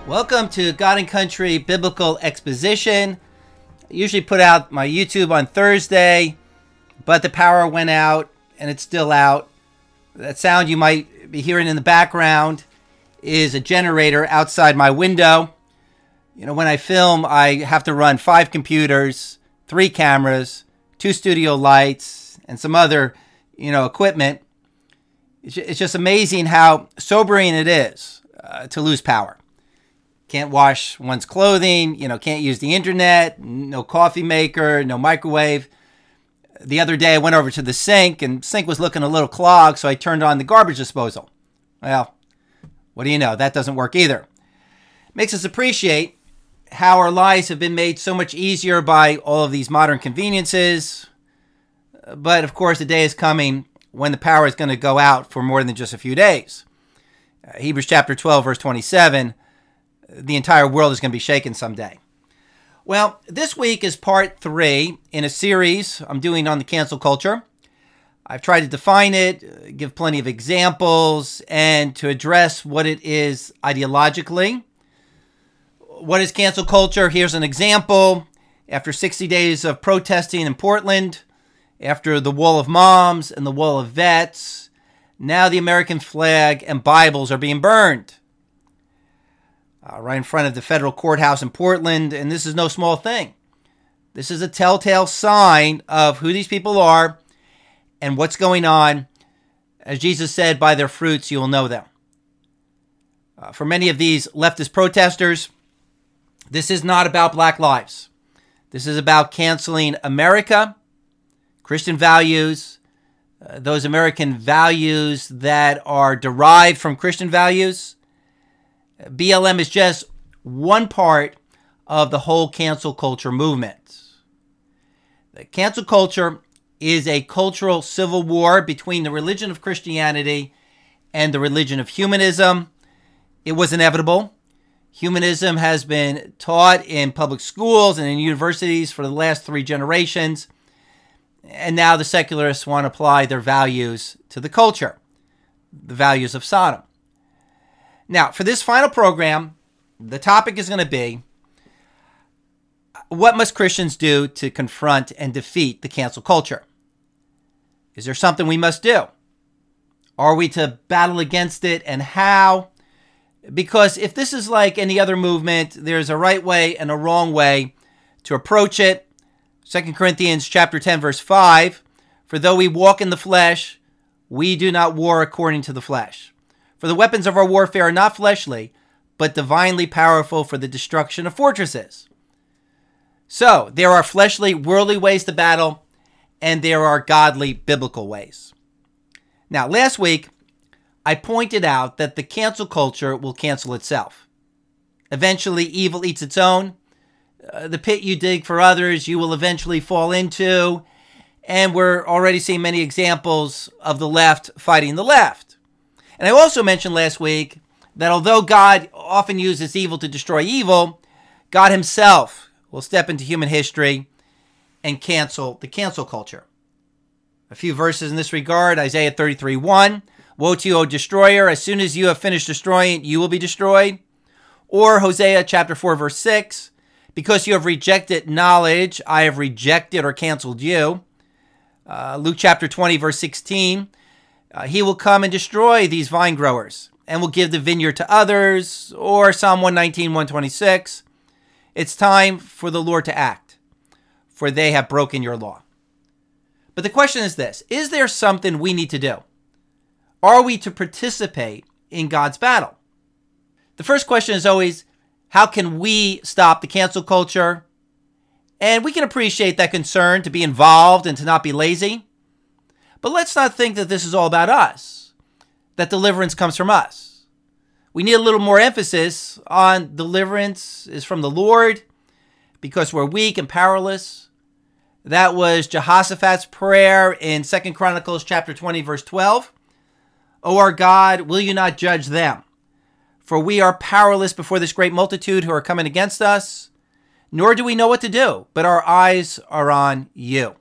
Welcome to God and Country Biblical Exposition. I usually put out my YouTube on Thursday, but the power went out and it's still out. That sound you might be hearing in the background is a generator outside my window. You know, when I film, I have to run 5 computers, 3 cameras, 2 studio lights, and some other, equipment. It's just amazing how sobering it is to lose power. Can't wash one's clothing, can't use the internet, no coffee maker, no microwave. The other day I went over to the sink and the sink was looking a little clogged, so I turned on the garbage disposal. Well, what do you know? That doesn't work either. Makes us appreciate how our lives have been made so much easier by all of these modern conveniences. But of course, the day is coming when the power is going to go out for more than just a few days. Hebrews chapter 12, verse 27, the entire world is going to be shaken someday. Well, this week is part 3 in a series I'm doing on the cancel culture. I've tried to define it, give plenty of examples, and to address what it is ideologically. What is cancel culture? Here's an example. After 60 days of protesting in Portland, after the wall of moms and the wall of vets, now the American flag and Bibles are being burned. Right in front of the federal courthouse in Portland, and this is no small thing. This is a telltale sign of who these people are and what's going on. As Jesus said, by their fruits you will know them. For many of these leftist protesters, this is not about black lives. This is about canceling America, Christian values, those American values that are derived from Christian values. BLM is just one part of the whole cancel culture movement. The cancel culture is a cultural civil war between the religion of Christianity and the religion of humanism. It was inevitable. Humanism has been taught in public schools and in universities for the last 3 generations. And now the secularists want to apply their values to the culture, the values of Sodom. Now, for this final program, the topic is going to be, what must Christians do to confront and defeat the cancel culture? Is there something we must do? Are we to battle against it, and how? Because if this is like any other movement, there's a right way and a wrong way to approach it. 2 Corinthians chapter 10, verse 5, for though we walk in the flesh, we do not war according to the flesh. For the weapons of our warfare are not fleshly, but divinely powerful for the destruction of fortresses. So, there are fleshly, worldly ways to battle, and there are godly, biblical ways. Now, last week, I pointed out that the cancel culture will cancel itself. Eventually, evil eats its own. The pit you dig for others, you will eventually fall into. And we're already seeing many examples of the left fighting the left. And I also mentioned last week that although God often uses evil to destroy evil, God himself will step into human history and cancel the cancel culture. A few verses in this regard, Isaiah 33:1, woe to you, O destroyer, as soon as you have finished destroying, you will be destroyed. Or Hosea chapter 4, verse 6, because you have rejected knowledge, I have rejected or canceled you. Luke chapter 20, verse 16, he will come and destroy these vine growers and will give the vineyard to others. Or Psalm 119, 126. It's time for the Lord to act, for they have broken your law. But the question is this, is there something we need to do? Are we to participate in God's battle? The first question is always, how can we stop the cancel culture? And we can appreciate that concern to be involved and to not be lazy. But let's not think that this is all about us, that deliverance comes from us. We need a little more emphasis on deliverance is from the Lord because we're weak and powerless. That was Jehoshaphat's prayer in 2 Chronicles chapter 20, verse 12. O our God, will you not judge them? For we are powerless before this great multitude who are coming against us, nor do we know what to do, but our eyes are on you.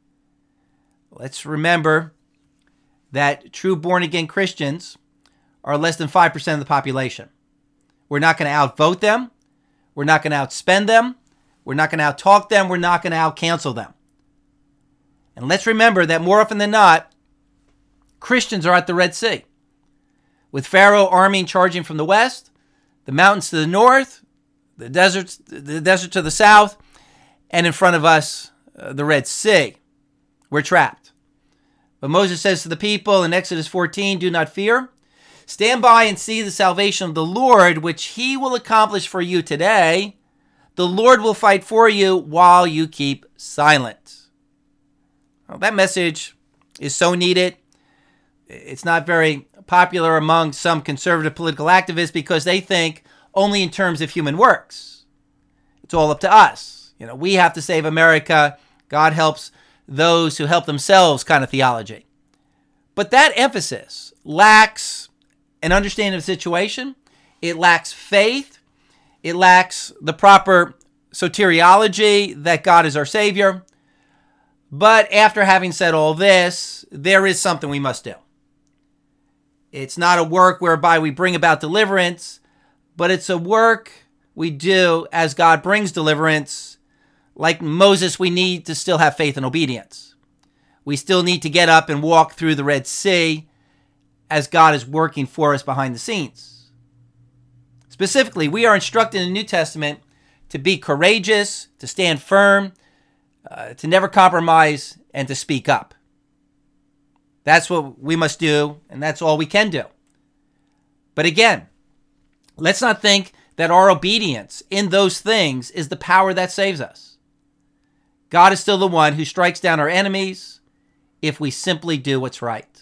Let's remember that true born-again Christians are less than 5% of the population. We're not going to outvote them. We're not going to outspend them. We're not going to outtalk them. We're not going to outcancel them. And let's remember that more often than not, Christians are at the Red Sea, with Pharaoh army charging from the west, the mountains to the north, the desert to the south, and in front of us, the Red Sea. We're trapped. But Moses says to the people in Exodus 14, "Do not fear. Stand by and see the salvation of the Lord, which he will accomplish for you today. The Lord will fight for you while you keep silent." Well, that message is so needed. It's not very popular among some conservative political activists because they think only in terms of human works. It's all up to us. We have to save America. God helps those who help themselves kind of theology. But that emphasis lacks an understanding of the situation. It lacks faith. It lacks the proper soteriology that God is our Savior. But after having said all this, there is something we must do. It's not a work whereby we bring about deliverance, but it's a work we do as God brings deliverance. Like Moses, we need to still have faith and obedience. We still need to get up and walk through the Red Sea as God is working for us behind the scenes. Specifically, we are instructed in the New Testament to be courageous, to stand firm, to never compromise, and to speak up. That's what we must do, and that's all we can do. But again, let's not think that our obedience in those things is the power that saves us. God is still the one who strikes down our enemies if we simply do what's right.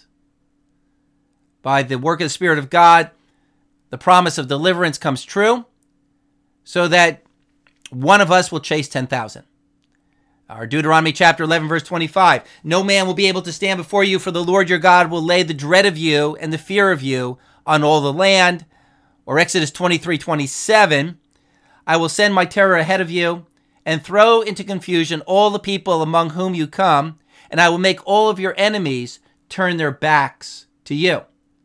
By the work of the Spirit of God, the promise of deliverance comes true so that one of us will chase 10,000. Our Deuteronomy chapter 11, verse 25. "No man will be able to stand before you, for the Lord your God will lay the dread of you and the fear of you on all the land." Or Exodus 23:27. "I will send my terror ahead of you and throw into confusion all the people among whom you come, and I will make all of your enemies turn their backs to you."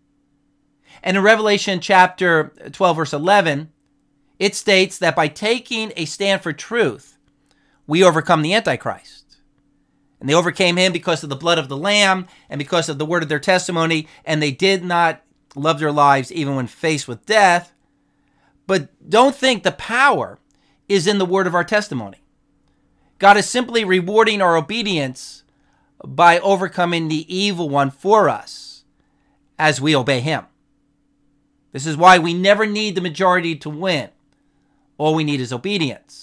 And in Revelation chapter 12, verse 11, it states that by taking a stand for truth, we overcome the Antichrist. And they overcame him because of the blood of the Lamb and because of the word of their testimony, and they did not love their lives even when faced with death. But don't think the power is in the word of our testimony. God is simply rewarding our obedience by overcoming the evil one for us as we obey him. This is why we never need the majority to win. All we need is obedience.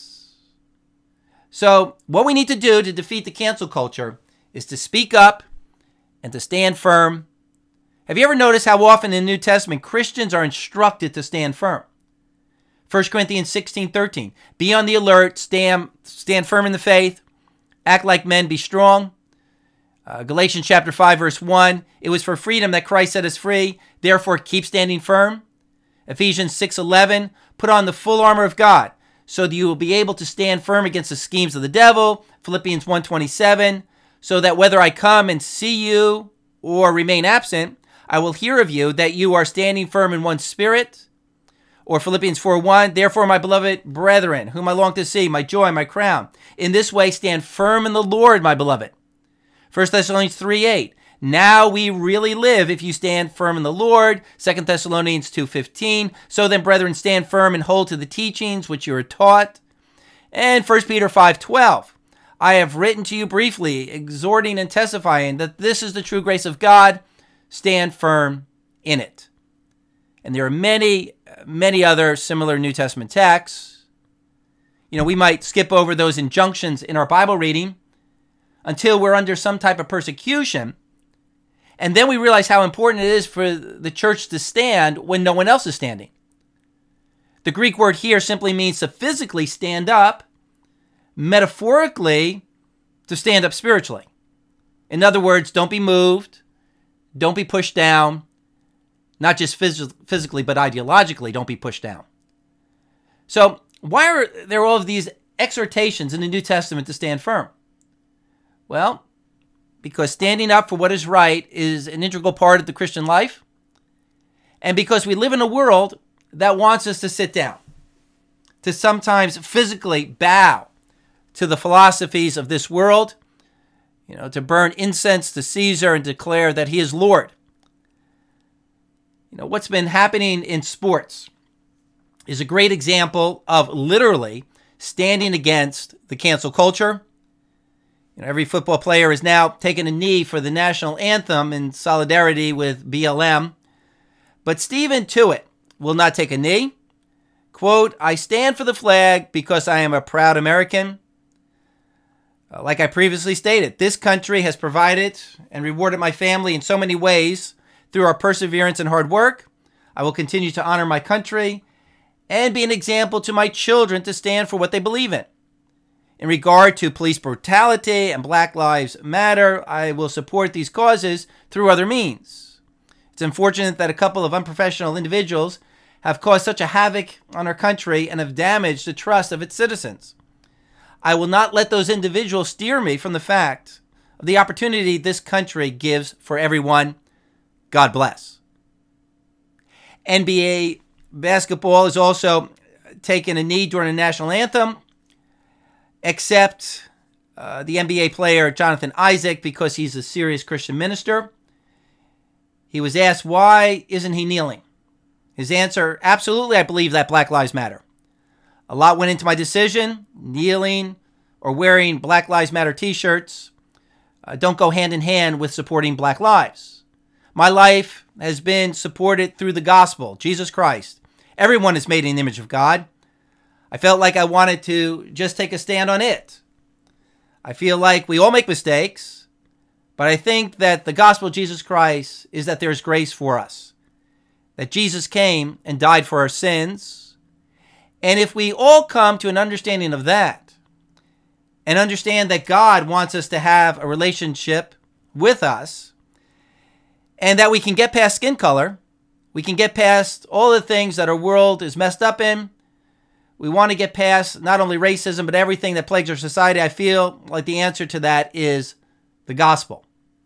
So what we need to do to defeat the cancel culture is to speak up and to stand firm. Have you ever noticed how often in the New Testament Christians are instructed to stand firm? 1 Corinthians 16:13. "Be on the alert, stand firm in the faith, act like men, be strong." Galatians chapter 5, verse 1. "It was for freedom that Christ set us free, therefore keep standing firm." Ephesians 6:11. "Put on the full armor of God, so that you will be able to stand firm against the schemes of the devil." Philippians 1:27. "So that whether I come and see you or remain absent, I will hear of you that you are standing firm in one spirit." Or Philippians 4:1. "Therefore, my beloved brethren, whom I long to see, my joy, my crown, in this way stand firm in the Lord, my beloved." 1 Thessalonians 3:8. "Now we really live if you stand firm in the Lord." 2 Thessalonians 2:15. "So then, brethren, stand firm and hold to the teachings which you are taught." And 1 Peter 5:12. "I have written to you briefly, exhorting and testifying that this is the true grace of God. Stand firm in it." And there are many, many other similar New Testament texts. We might skip over those injunctions in our Bible reading until we're under some type of persecution. And then we realize how important it is for the church to stand when no one else is standing. The Greek word here simply means to physically stand up, metaphorically to stand up spiritually. In other words, don't be moved, don't be pushed down, not just physically, but ideologically, don't be pushed down. So why are there all of these exhortations in the New Testament to stand firm? Well, because standing up for what is right is an integral part of the Christian life. And because we live in a world that wants us to sit down, to sometimes physically bow to the philosophies of this world, to burn incense to Caesar and declare that he is Lord. What's been happening in sports is a great example of literally standing against the cancel culture. Every football player is now taking a knee for the national anthem in solidarity with BLM. But Stephen Tuitt will not take a knee. Quote, "I stand for the flag because I am a proud American. Like I previously stated, this country has provided and rewarded my family in so many ways through our perseverance and hard work. I will continue to honor my country and be an example to my children to stand for what they believe in. In regard to police brutality and Black Lives Matter, I will support these causes through other means. It's unfortunate that a couple of unprofessional individuals have caused such a havoc on our country and have damaged the trust of its citizens. I will not let those individuals steer me from the fact of the opportunity this country gives for everyone. God bless." NBA basketball is also taking a knee during the national anthem, except the NBA player Jonathan Isaac, because he's a serious Christian minister. He was asked, why isn't he kneeling? His answer, absolutely, I believe that Black Lives Matter. A lot went into my decision. Kneeling or wearing Black Lives Matter t-shirts don't go hand in hand with supporting Black lives. My life has been supported through the gospel, Jesus Christ. Everyone is made in the image of God. I felt like I wanted to just take a stand on it. I feel like we all make mistakes, but I think that the gospel of Jesus Christ is that there is grace for us, that Jesus came and died for our sins. And if we all come to an understanding of that and understand that God wants us to have a relationship with us and that we can get past skin color, we can get past all the things that our world is messed up in. We want to get past not only racism, but everything that plagues our society. I feel like the answer to that is the gospel.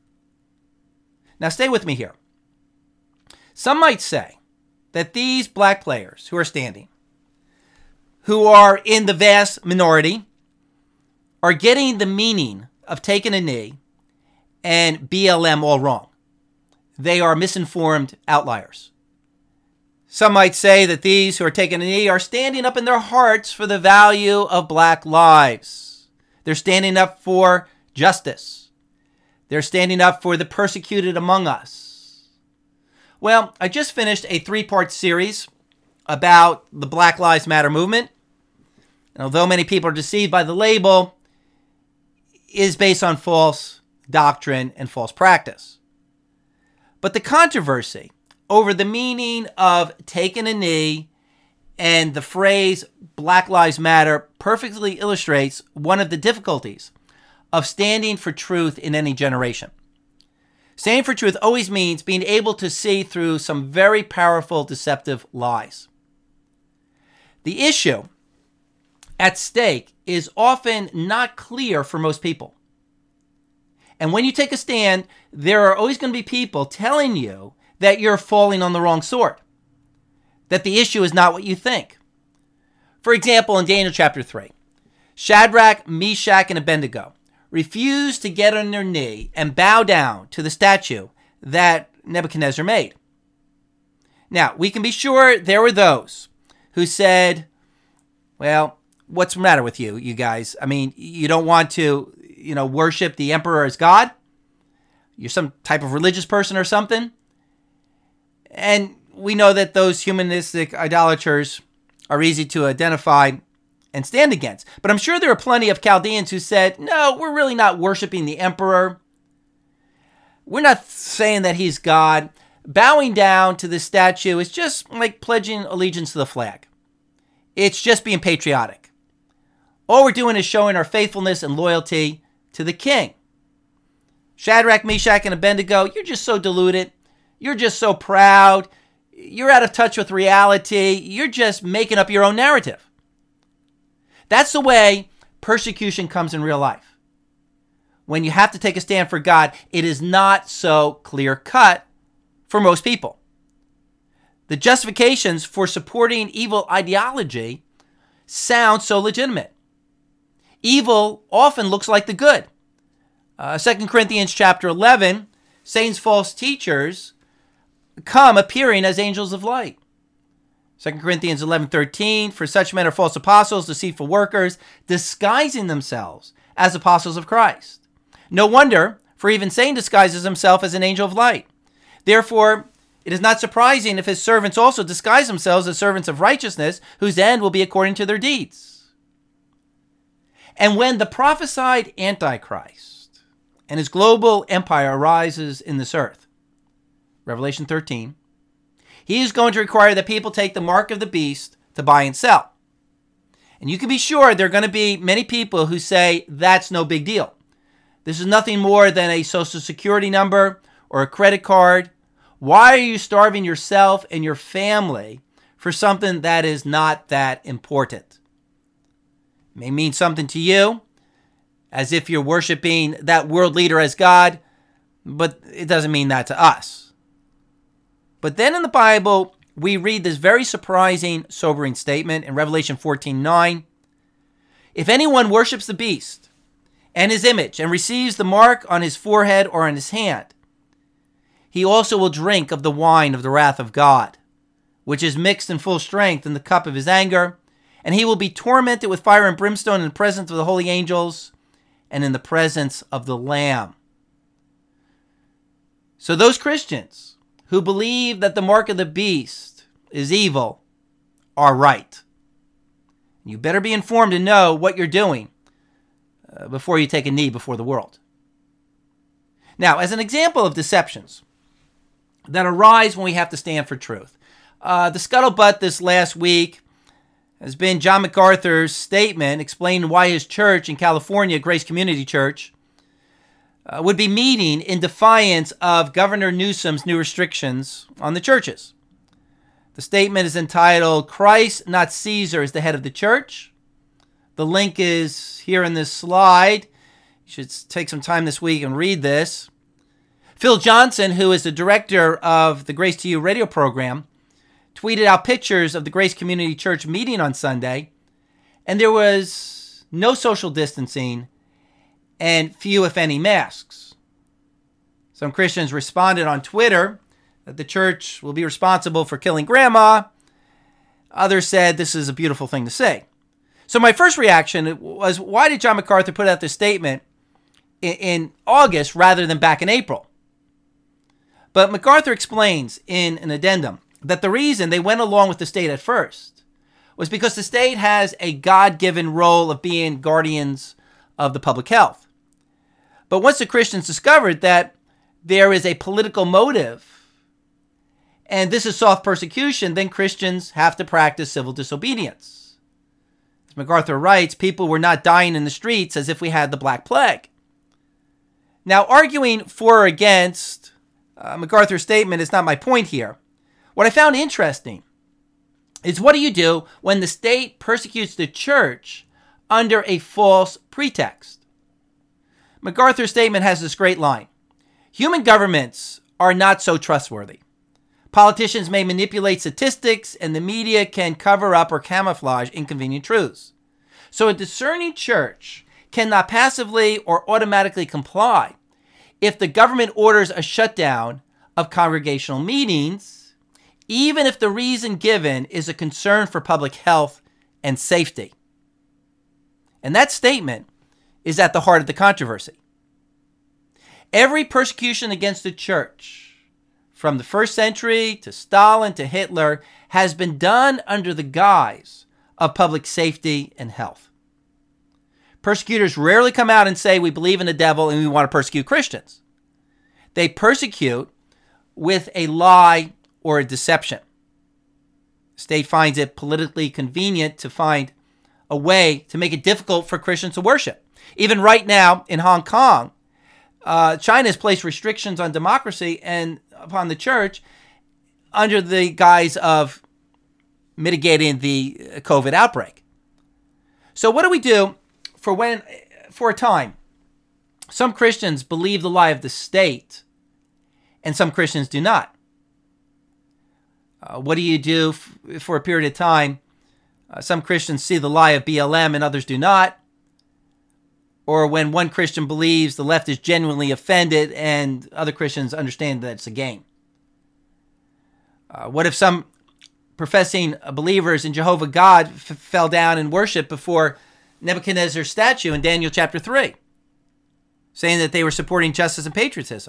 Now, stay with me here. Some might say that these black players who are standing, who are in the vast minority, are getting the meaning of taking a knee and BLM all wrong. They are misinformed outliers. Some might say that these who are taking a knee are standing up in their hearts for the value of Black lives. They're standing up for justice. They're standing up for the persecuted among us. Well, I just finished a 3-part series about the Black Lives Matter movement. And although many people are deceived by the label, it is based on false doctrine and false practice. But the controversy over the meaning of taking a knee and the phrase Black Lives Matter perfectly illustrates one of the difficulties of standing for truth in any generation. Standing for truth always means being able to see through some very powerful, deceptive lies. The issue at stake is often not clear for most people. And when you take a stand, there are always going to be people telling you that you're falling on the wrong sword, that the issue is not what you think. For example, in Daniel chapter 3, Shadrach, Meshach, and Abednego refused to get on their knee and bow down to the statue that Nebuchadnezzar made. Now, we can be sure there were those who said, well, what's the matter with you guys? I mean, you don't want to, worship the emperor as God? You're some type of religious person or something? And we know that those humanistic idolaters are easy to identify and stand against. But I'm sure there are plenty of Chaldeans who said, no, we're really not worshiping the emperor. We're not saying that he's God. Bowing down to the statue is just like pledging allegiance to the flag. It's just being patriotic. All we're doing is showing our faithfulness and loyalty to the king. Shadrach, Meshach, and Abednego, you're just so deluded. You're just so proud. You're out of touch with reality. You're just making up your own narrative. That's the way persecution comes in real life. When you have to take a stand for God, it is not so clear-cut for most people. The justifications for supporting evil ideology sound so legitimate. Evil often looks like the good. 2 Corinthians chapter 11, Satan's false teachers come appearing as angels of light. 2 Corinthians 11:13, for such men are false apostles, deceitful workers, disguising themselves as apostles of Christ. No wonder, for even Satan disguises himself as an angel of light. Therefore, it is not surprising if his servants also disguise themselves as servants of righteousness, whose end will be according to their deeds. And when the prophesied Antichrist and his global empire arises in this earth, Revelation 13, he is going to require that people take the mark of the beast to buy and sell. And you can be sure there are going to be many people who say that's no big deal. This is nothing more than a social security number or a credit card. Why are you starving yourself and your family for something that is not that important? It may mean something to you, as if you're worshiping that world leader as God, but it doesn't mean that to us. But then in the Bible, we read this very surprising, sobering statement in Revelation 14:9. If anyone worships the beast and his image and receives the mark on his forehead or on his hand, he also will drink of the wine of the wrath of God, which is mixed in full strength in the cup of his anger, and he will be tormented with fire and brimstone in the presence of the holy angels and in the presence of the Lamb. So those Christians who believe that the mark of the beast is evil are right. You better be informed and know what you're doing before you take a knee before the world. Now, as an example of deceptions that arise when we have to stand for truth, the scuttlebutt this last week has been John MacArthur's statement explaining why his church in California, Grace Community Church, would be meeting in defiance of Governor Newsom's new restrictions on the churches. The statement is entitled, "Christ, not Caesar, is the head of the church." The link is here in this slide. You should take some time this week and read this. Phil Johnson, who is the director of the Grace to You radio program, tweeted out pictures of the Grace Community Church meeting on Sunday, and there was no social distancing and few, if any, masks. Some Christians responded on Twitter that the church will be responsible for killing grandma. Others said this is a beautiful thing to say. So my first reaction was, why did John MacArthur put out this statement in August rather than back in April? But MacArthur explains in an addendum that the reason they went along with the state at first was because the state has a God-given role of being guardians of the public health. But once the Christians discovered that there is a political motive and this is soft persecution, then Christians have to practice civil disobedience. As MacArthur writes, people were not dying in the streets as if we had the Black Plague. Now, arguing for or against MacArthur's statement is not my point here. What I found interesting is, what do you do when the state persecutes the church under a false pretext? MacArthur's statement has this great line: human governments are not so trustworthy. Politicians may manipulate statistics, and the media can cover up or camouflage inconvenient truths. So a discerning church cannot passively or automatically comply if the government orders a shutdown of congregational meetings, even if the reason given is a concern for public health and safety. And that statement is at the heart of the controversy. Every persecution against the church, from the first century to Stalin to Hitler, has been done under the guise of public safety and health. Persecutors rarely come out and say, we believe in the devil and we want to persecute Christians. They persecute with a lie or a deception. The state finds it politically convenient to find a way to make it difficult for Christians to worship. Even right now in Hong Kong, China has placed restrictions on democracy and upon the church under the guise of mitigating the COVID outbreak. So what do we do for a time, some Christians believe the lie of the state and some Christians do not? What do you do for a period of time? Some Christians see the lie of BLM and others do not. Or when one Christian believes the left is genuinely offended and other Christians understand that it's a game. What if some professing believers in Jehovah God fell down and worshiped before Nebuchadnezzar's statue in Daniel chapter 3, saying that they were supporting justice and patriotism?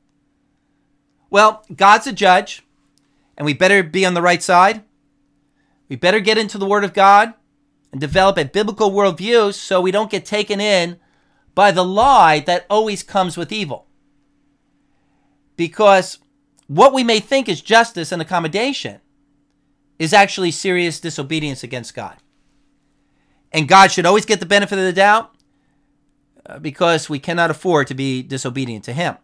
Well, God's a judge, and we better be on the right side. We better get into the Word of God and develop a biblical worldview so we don't get taken in by the lie that always comes with evil. Because what we may think is justice and accommodation is actually serious disobedience against God. And God should always get the benefit of the doubt because we cannot afford to be disobedient to Him.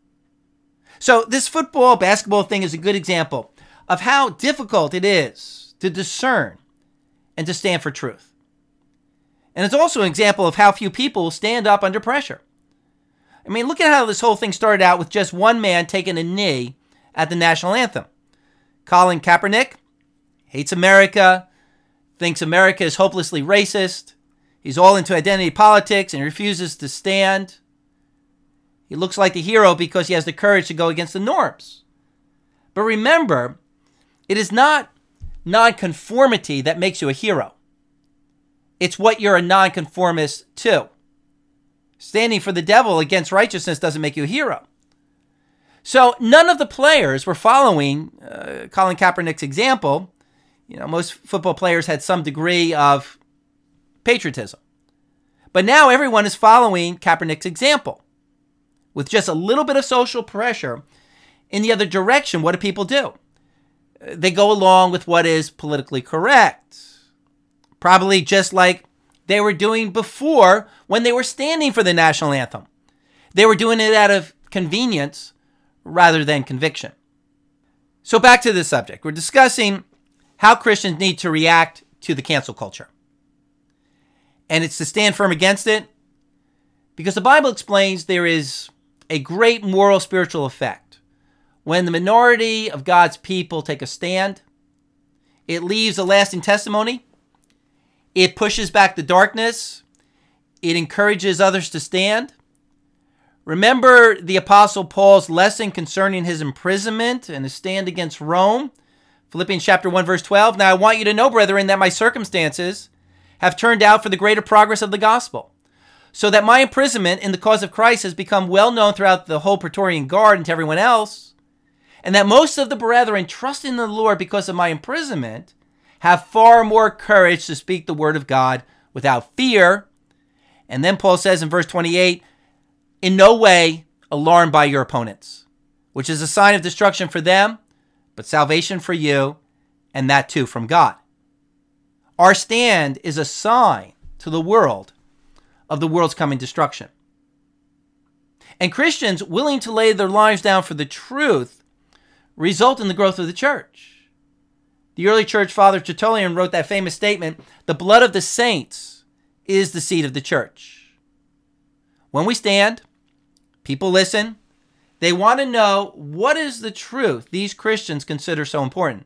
So this football, basketball thing is a good example of how difficult it is to discern and to stand for truth. And it's also an example of how few people stand up under pressure. I mean, look at how this whole thing started out with just one man taking a knee at the national anthem. Colin Kaepernick hates America, thinks America is hopelessly racist. He's all into identity politics and refuses to stand. He looks like the hero because he has the courage to go against the norms. But remember, it is not nonconformity that makes you a hero. It's what you're a nonconformist to. Standing for the devil against righteousness doesn't make you a hero. So none of the players were following Colin Kaepernick's example. Most football players had some degree of patriotism. But now everyone is following Kaepernick's example. With just a little bit of social pressure in the other direction, what do people do? They go along with what is politically correct. Probably just like they were doing before when they were standing for the national anthem. They were doing it out of convenience rather than conviction. So back to this subject. We're discussing how Christians need to react to the cancel culture. And it's to stand firm against it because the Bible explains there is a great moral spiritual effect. When the minority of God's people take a stand, it leaves a lasting testimony. It pushes back the darkness. It encourages others to stand. Remember the Apostle Paul's lesson concerning his imprisonment and his stand against Rome? Philippians chapter 1, verse 12. Now I want you to know, brethren, that my circumstances have turned out for the greater progress of the gospel, so that my imprisonment in the cause of Christ has become well known throughout the whole Praetorian Guard and to everyone else, and that most of the brethren, trusting in the Lord because of my imprisonment, have far more courage to speak the word of God without fear. And then Paul says in verse 28, in no way alarmed by your opponents, which is a sign of destruction for them, but salvation for you, and that too from God. Our stand is a sign to the world of the world's coming destruction. And Christians willing to lay their lives down for the truth result in the growth of the church. The early church father Tertullian wrote that famous statement, the blood of the saints is the seed of the church. When we stand, people listen. They want to know what is the truth these Christians consider so important.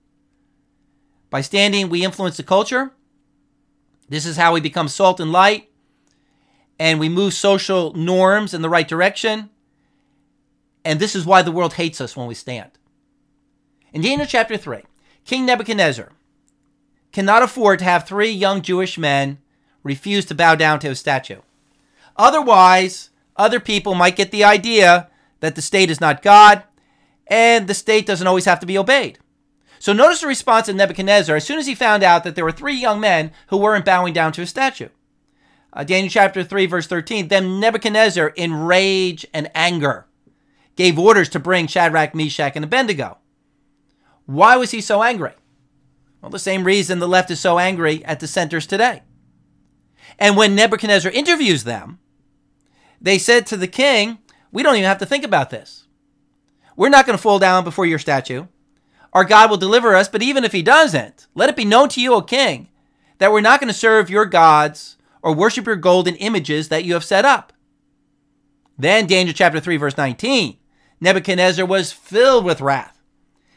By standing, we influence the culture. This is how we become salt and light, and we move social norms in the right direction. And this is why the world hates us when we stand. In Daniel chapter 3, King Nebuchadnezzar cannot afford to have 3 young Jewish men refuse to bow down to his statue. Otherwise, other people might get the idea that the state is not God, and the state doesn't always have to be obeyed. So notice the response of Nebuchadnezzar as soon as he found out that there were 3 young men who weren't bowing down to his statue. Daniel chapter 3, verse 13, then Nebuchadnezzar, in rage and anger, gave orders to bring Shadrach, Meshach, and Abednego. Why was he so angry? Well, the same reason the left is so angry at dissenters today. And when Nebuchadnezzar interviews them, they said to the king, we don't even have to think about this. We're not going to fall down before your statue. Our God will deliver us, but even if he doesn't, let it be known to you, O king, that we're not going to serve your gods or worship your golden images that you have set up. Then Daniel chapter 3, verse 19, Nebuchadnezzar was filled with wrath,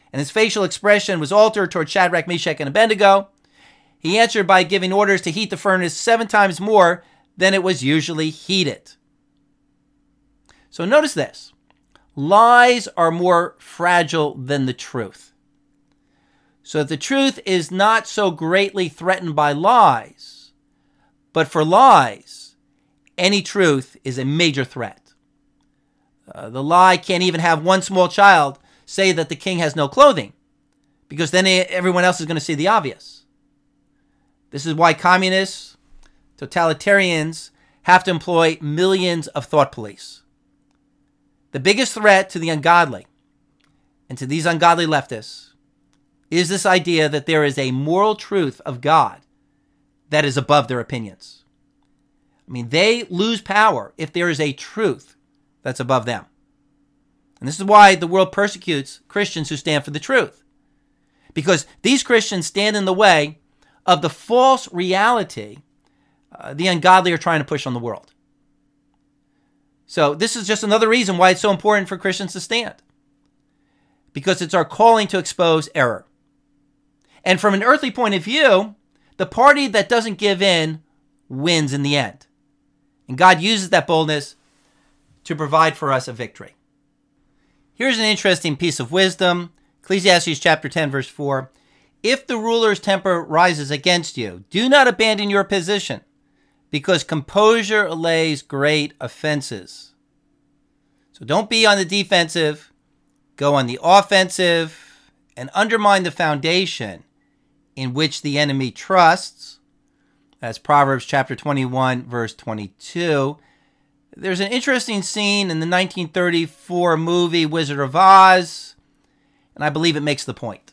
and his facial expression was altered toward Shadrach, Meshach, and Abednego, he answered by giving orders to heat the furnace 7 times more than it was usually heated. So notice this. Lies are more fragile than the truth. So the truth is not so greatly threatened by lies, but for lies, any truth is a major threat. The lie can't even have one small child say that the king has no clothing, because then everyone else is going to see the obvious. This is why communists, totalitarians have to employ millions of thought police. The biggest threat to the ungodly and to these ungodly leftists is this idea that there is a moral truth of God that is above their opinions. I mean, they lose power if there is a truth that's above them. And this is why the world persecutes Christians who stand for the truth. Because these Christians stand in the way of the false reality the ungodly are trying to push on the world. So this is just another reason why it's so important for Christians to stand. Because it's our calling to expose error. And from an earthly point of view, the party that doesn't give in wins in the end. And God uses that boldness to provide for us a victory. Here's an interesting piece of wisdom. Ecclesiastes chapter 10, verse 4. If the ruler's temper rises against you, do not abandon your position, because composure allays great offenses. So don't be on the defensive. Go on the offensive and undermine the foundation in which the enemy trusts. That's Proverbs chapter 21, verse 22. There's an interesting scene in the 1934 movie Wizard of Oz, and I believe it makes the point.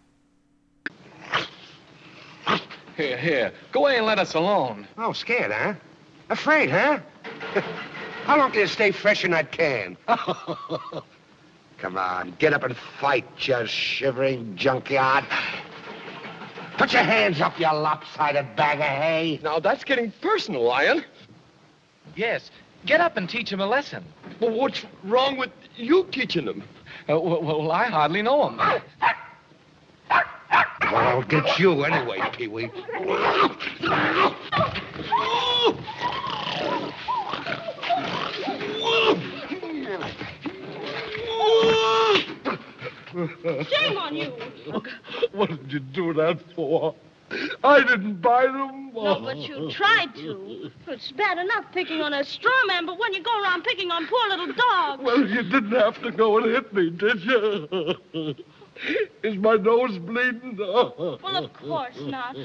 Here. Go away and let us alone. Oh, scared, huh? Afraid, huh? How long can you stay fresh in that can? Come on, get up and fight, you shivering junkyard. Put your hands up, you lopsided bag of hay. Now, that's getting personal, Lion. Yes. Get up and teach him a lesson. Well, what's wrong with you teaching them? Well, I hardly know him. Well, I'll get you anyway, Pee-wee. Shame on you. What did you do that for? I didn't buy them. No, but you tried to. It's bad enough picking on a straw man, but when you go around picking on poor little dogs. Well, you didn't have to go and hit me, did you? Is my nose bleeding? Well, of course not.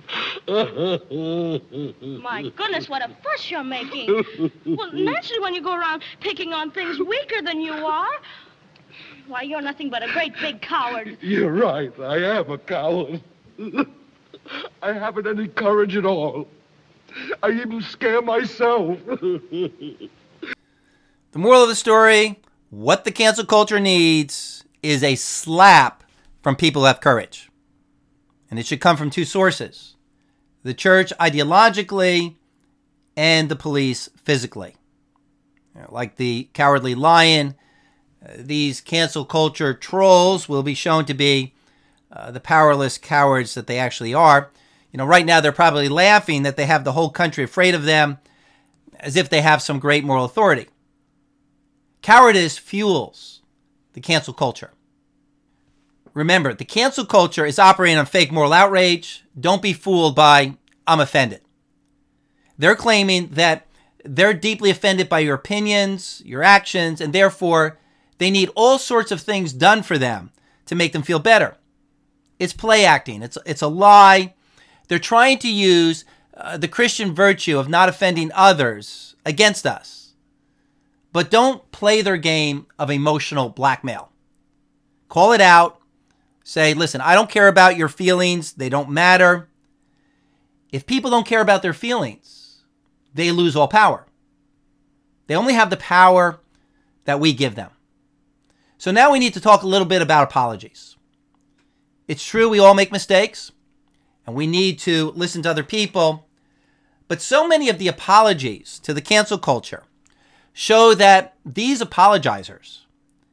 My goodness, what a fuss you're making. Well, naturally, when you go around picking on things weaker than you are, why, you're nothing but a great big coward. You're right. I am a coward. I haven't any courage at all. I even scare myself. The moral of the story, what the cancel culture needs is a slap from people who have courage. And it should come from 2 sources. The church ideologically and the police physically. Like the Cowardly Lion, these cancel culture trolls will be shown to be the powerless cowards that they actually are. Right now they're probably laughing that they have the whole country afraid of them as if they have some great moral authority. Cowardice fuels the cancel culture. Remember, the cancel culture is operating on fake moral outrage. Don't be fooled by, I'm offended. They're claiming that they're deeply offended by your opinions, your actions, and therefore they need all sorts of things done for them to make them feel better. It's play acting. It's a lie. They're trying to use the Christian virtue of not offending others against us. But don't play their game of emotional blackmail. Call it out. Say, listen, I don't care about your feelings. They don't matter. If people don't care about their feelings, they lose all power. They only have the power that we give them. So now we need to talk a little bit about apologies. It's true we all make mistakes, and we need to listen to other people. But so many of the apologies to the cancel culture show that these apologizers,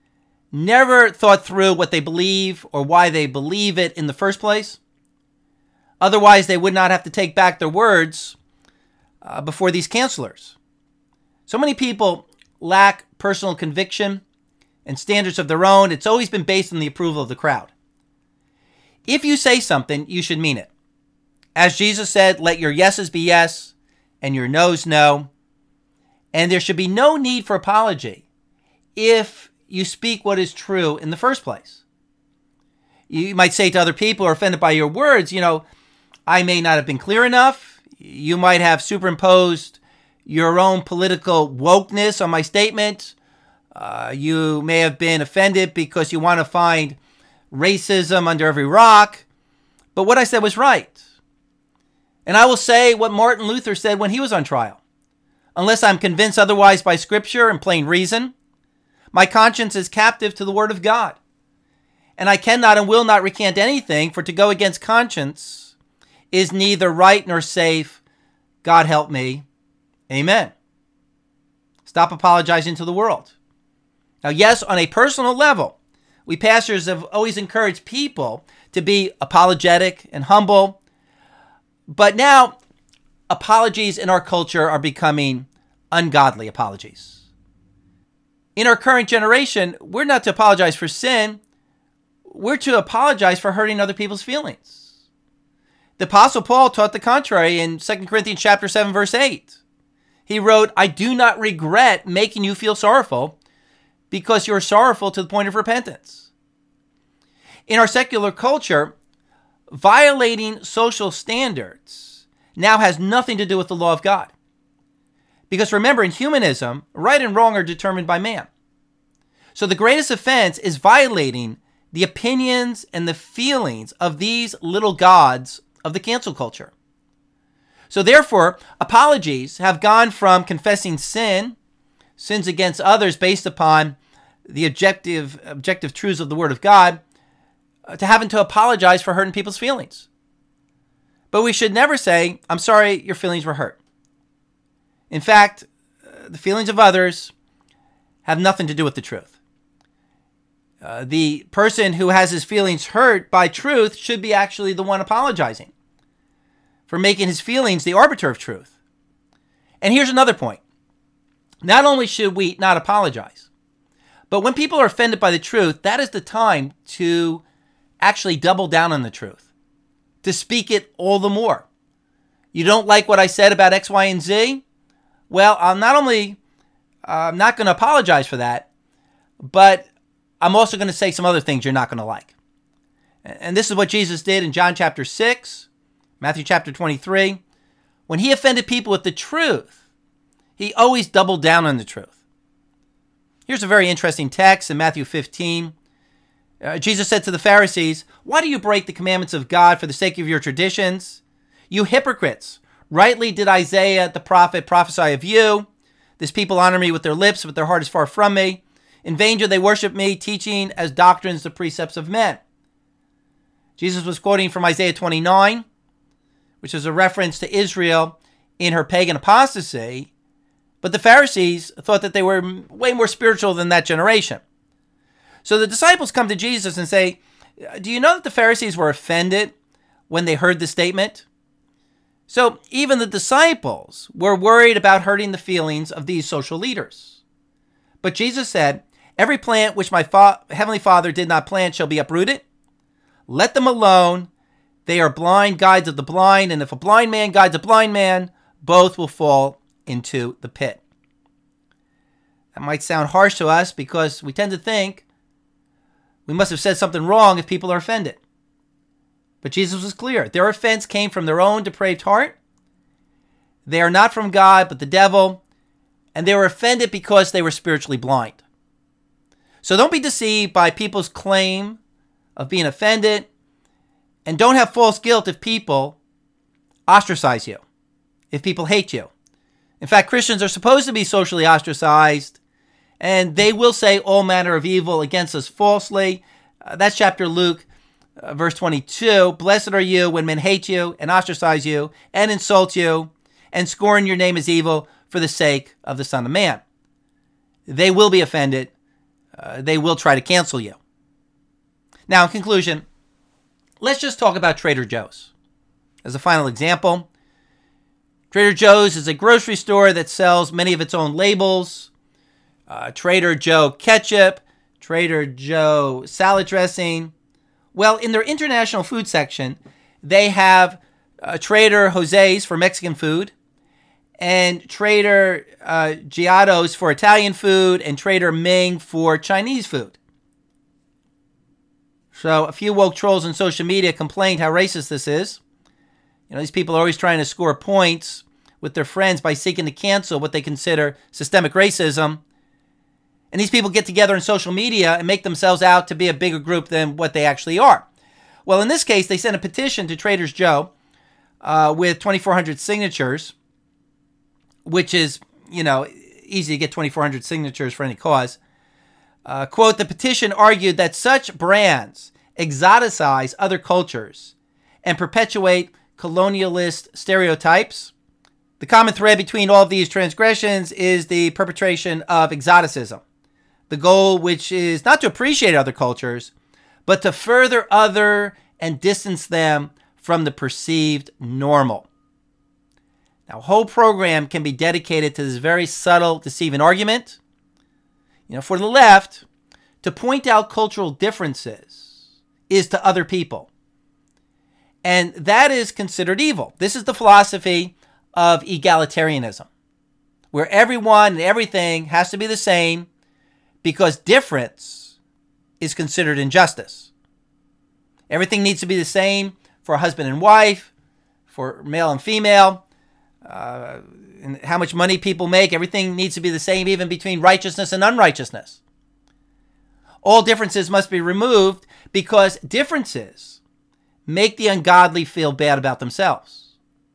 never thought through what they believe or why they believe it in the first place. Otherwise, they would not have to take back their words before these cancelers. So many people lack personal conviction and standards of their own. It's always been based on the approval of the crowd. If you say something, you should mean it. As Jesus said, let your yeses be yes and your no's no. And there should be no need for apology if you speak what is true in the first place. You might say to other people who are offended by your words, I may not have been clear enough. You might have superimposed your own political wokeness on my statement. You may have been offended because you want to find racism under every rock. But what I said was right. And I will say what Martin Luther said when he was on trial. Unless I'm convinced otherwise by Scripture and plain reason, my conscience is captive to the Word of God. And I cannot and will not recant anything, for to go against conscience is neither right nor safe. God help me. Amen. Stop apologizing to the world. Now, yes, on a personal level, we pastors have always encouraged people to be apologetic and humble. But now, apologies in our culture are becoming ungodly apologies. In our current generation, we're not to apologize for sin. We're to apologize for hurting other people's feelings. The Apostle Paul taught the contrary in 2 Corinthians chapter 7, verse 8. He wrote, I do not regret making you feel sorrowful because you're sorrowful to the point of repentance. In our secular culture, violating social standards now has nothing to do with the law of God. Because remember, in humanism, right and wrong are determined by man. So the greatest offense is violating the opinions and the feelings of these little gods of the cancel culture. So therefore, apologies have gone from confessing sins against others based upon the objective truths of the Word of God, to having to apologize for hurting people's feelings. But we should never say, I'm sorry your feelings were hurt. In fact, the feelings of others have nothing to do with the truth. The person who has his feelings hurt by truth should be actually the one apologizing for making his feelings the arbiter of truth. And here's another point. Not only should we not apologize, but when people are offended by the truth, that is the time to actually double down on the truth, to speak it all the more. You don't like what I said about X, Y, and Z? Well, I'm not going to apologize for that, but I'm also going to say some other things you're not going to like. And this is what Jesus did in John chapter 6, Matthew chapter 23. When he offended people with the truth, he always doubled down on the truth. Here's a very interesting text in Matthew 15. Jesus said to the Pharisees, why do you break the commandments of God for the sake of your traditions? You hypocrites! Rightly did Isaiah the prophet prophesy of you. This people honor me with their lips, but their heart is far from me. In vain do they worship me, teaching as doctrines the precepts of men. Jesus was quoting from Isaiah 29, which is a reference to Israel in her pagan apostasy. But the Pharisees thought that they were way more spiritual than that generation. So the disciples come to Jesus and say, do you know that the Pharisees were offended when they heard the statement? So even the disciples were worried about hurting the feelings of these social leaders. But Jesus said, every plant which my heavenly Father did not plant shall be uprooted. Let them alone. They are blind guides of the blind, and if a blind man guides a blind man, both will fall into the pit. That might sound harsh to us because we tend to think we must have said something wrong if people are offended. But Jesus was clear. Their offense came from their own depraved heart. They are not from God, but the devil. And they were offended because they were spiritually blind. So don't be deceived by people's claim of being offended. And don't have false guilt if people ostracize you, if people hate you. In fact, Christians are supposed to be socially ostracized, and they will say all manner of evil against us falsely. That's chapter Luke, verse 22. Blessed are you when men hate you and ostracize you and insult you and scorn your name as evil for the sake of the Son of Man. They will be offended they will try to cancel you. Now, in conclusion, let's just talk about Trader Joe's. As a final example, Trader Joe's is a grocery store that sells many of its own labels. Trader Joe ketchup, Trader Joe salad dressing. Well, in their international food section, they have Trader Jose's for Mexican food, and Trader Giotto's for Italian food, and Trader Ming for Chinese food. So a few woke trolls on social media complained how racist this is. These people are always trying to score points with their friends by seeking to cancel what they consider systemic racism. And these people get together on social media and make themselves out to be a bigger group than what they actually are. Well, in this case, they sent a petition to Trader Joe with 2,400 signatures, which is, easy to get 2,400 signatures for any cause. Quote, the petition argued that such brands exoticize other cultures and perpetuate colonialist stereotypes. The common thread between all of these transgressions is the perpetration of exoticism. The goal, which is not to appreciate other cultures, but to further other and distance them from the perceived normal. Now, a whole program can be dedicated to this very subtle, deceiving argument. For the left, to point out cultural differences is to other people. And that is considered evil. This is the philosophy of egalitarianism, where everyone and everything has to be the same because difference is considered injustice. Everything needs to be the same for husband and wife, for male and female, and how much money people make. Everything needs to be the same even between righteousness and unrighteousness. All differences must be removed because differences make the ungodly feel bad about themselves.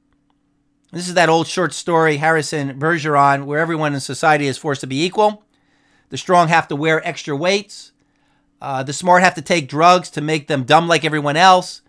This is that old short story, Harrison Bergeron, where everyone in society is forced to be equal. The strong have to wear extra weights. The smart have to take drugs to make them dumb like everyone else.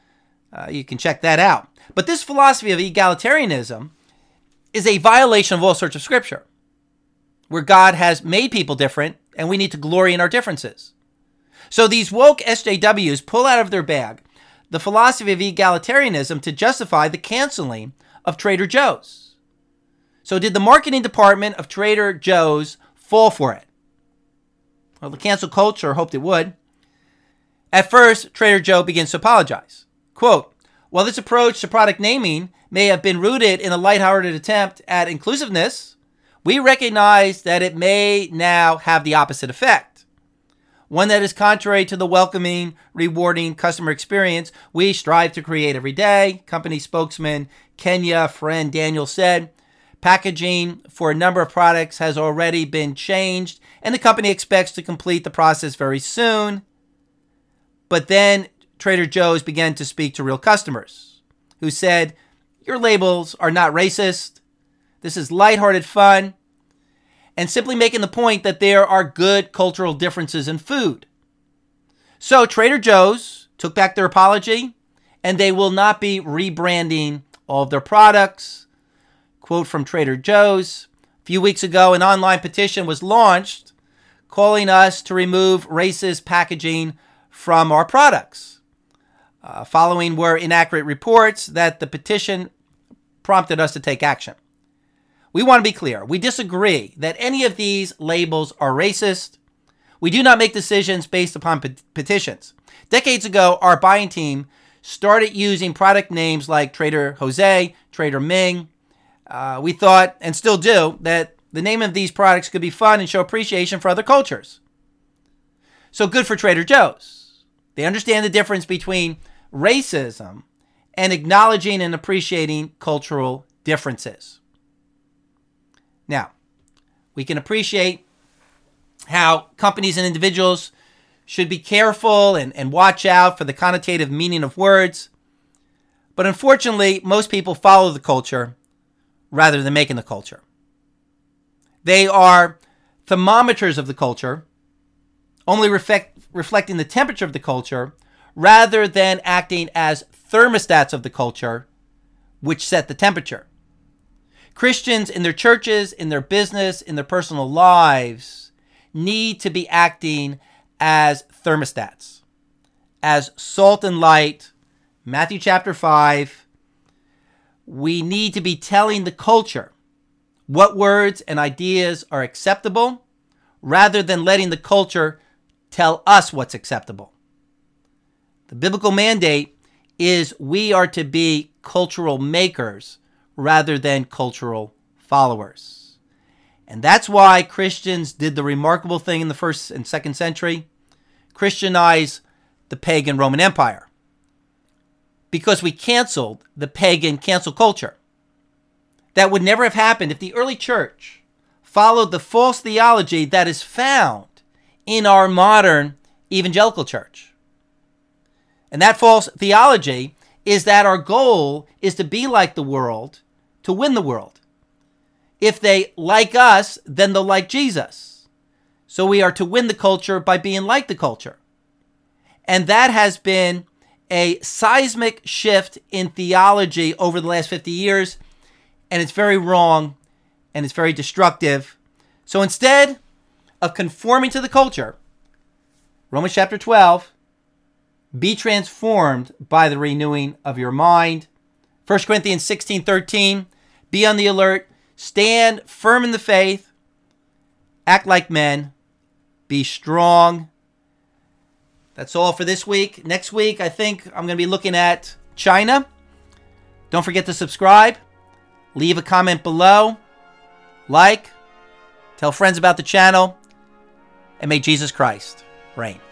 You can check that out. But this philosophy of egalitarianism is a violation of all sorts of scripture, where God has made people different and we need to glory in our differences. So these woke SJWs pull out of their bag the philosophy of egalitarianism to justify the canceling of Trader Joe's. So did the marketing department of Trader Joe's fall for it? Well, the cancel culture hoped it would. At first, Trader Joe begins to apologize. Quote, while this approach to product naming may have been rooted in a lighthearted attempt at inclusiveness, we recognize that it may now have the opposite effect. One that is contrary to the welcoming, rewarding customer experience we strive to create every day, company spokesman Kenya Friend Daniel said. Packaging for a number of products has already been changed, and the company expects to complete the process very soon. But then Trader Joe's began to speak to real customers who said, your labels are not racist. This is lighthearted fun. And simply making the point that there are good cultural differences in food. So Trader Joe's took back their apology, and they will not be rebranding all of their products. Quote from Trader Joe's, a few weeks ago, an online petition was launched calling us to remove racist packaging from our products. Following were inaccurate reports that the petition prompted us to take action. We want to be clear. We disagree that any of these labels are racist. We do not make decisions based upon petitions. Decades ago, our buying team started using product names like Trader Jose, Trader Ming. We thought, and still do, that the name of these products could be fun and show appreciation for other cultures. So good for Trader Joe's. They understand the difference between racism and acknowledging and appreciating cultural differences. Now, we can appreciate how companies and individuals should be careful and watch out for the connotative meaning of words. But unfortunately, most people follow the culture rather than making the culture. They are thermometers of the culture, only reflecting the temperature of the culture, rather than acting as thermostats of the culture, which set the temperature. Christians in their churches, in their business, in their personal lives need to be acting as thermostats, as salt and light. Matthew chapter 5, we need to be telling the culture what words and ideas are acceptable rather than letting the culture tell us what's acceptable. The biblical mandate is we are to be cultural makers rather than cultural followers. And that's why Christians did the remarkable thing in the 1st and 2nd century, Christianize the pagan Roman Empire. Because we canceled the pagan cancel culture. That would never have happened if the early church followed the false theology that is found in our modern evangelical church. And that false theology is that our goal is to be like the world, to win the world. If they like us, then they'll like Jesus. So we are to win the culture by being like the culture. And that has been a seismic shift in theology over the last 50 years. And it's very wrong and it's very destructive. So instead of conforming to the culture, Romans chapter 12, be transformed by the renewing of your mind. 1 Corinthians 16:13, be on the alert, stand firm in the faith, act like men, be strong. That's all for this week. Next week, I think I'm going to be looking at China. Don't forget to subscribe. Leave a comment below. Like. Tell friends about the channel. And may Jesus Christ reign.